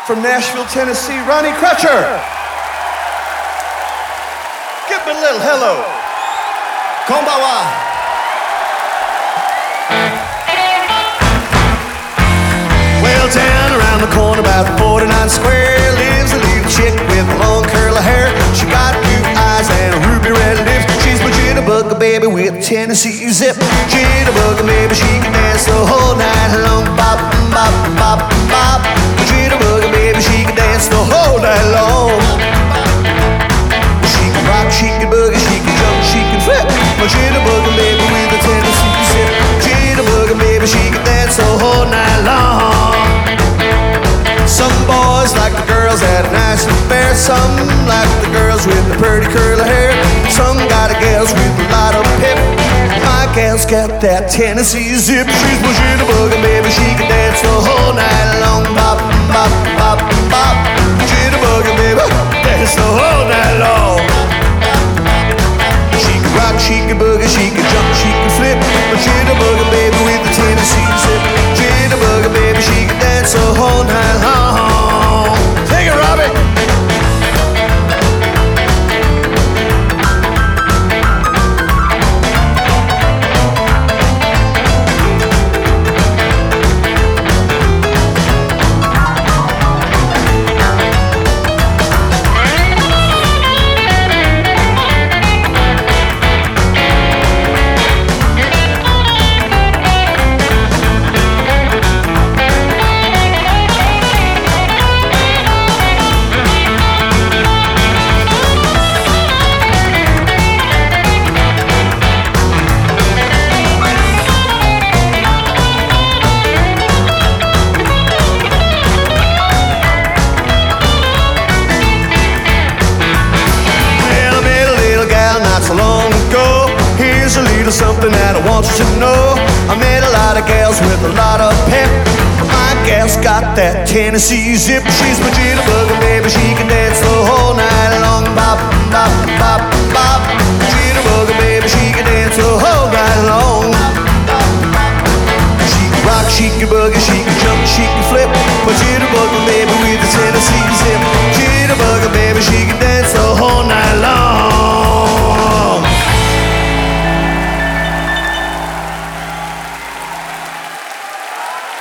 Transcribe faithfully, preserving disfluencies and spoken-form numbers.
From Nashville, Tennessee, Ronnie Crutcher. Give me a little hello. Konbawa. Well, down around the corner about forty-nine Square lives a little chick with long curly hair. She got blue eyes and ruby red lips. She's my jitterbug baby with Tennessee zip. Jitterbug baby, she can dance the whole night long. Bop, bop, bop, bop. My jitterbug baby, she can dance the whole night long. She can rock, she can boogie, she can jump, she can flip. My jitterbug baby with a Tennessee zip. Jitterbug baby, she can dance the whole night long. Some boys like the girls at a national fair. Some like the girls with the pretty curly hair. Some got a gals with a lot of pep. My gal's got that Tennessee zip. She's my jitterbug baby, she can dance the whole night long. Bop, bop, bop, bop. Jitterbug baby, dance the whole night long. She can rock, she can boogie, she can jump, she can flip. My jitterbug baby with the Tennessee zip. Jitterbug baby, she can dance the whole night long. Take it, Robbie. Something that I want you to know. I met a lot of gals with a lot of pep. My gal's got that Tennessee zip. She's my jitterbug baby, she can dance the whole night long. Bop, bop, bop.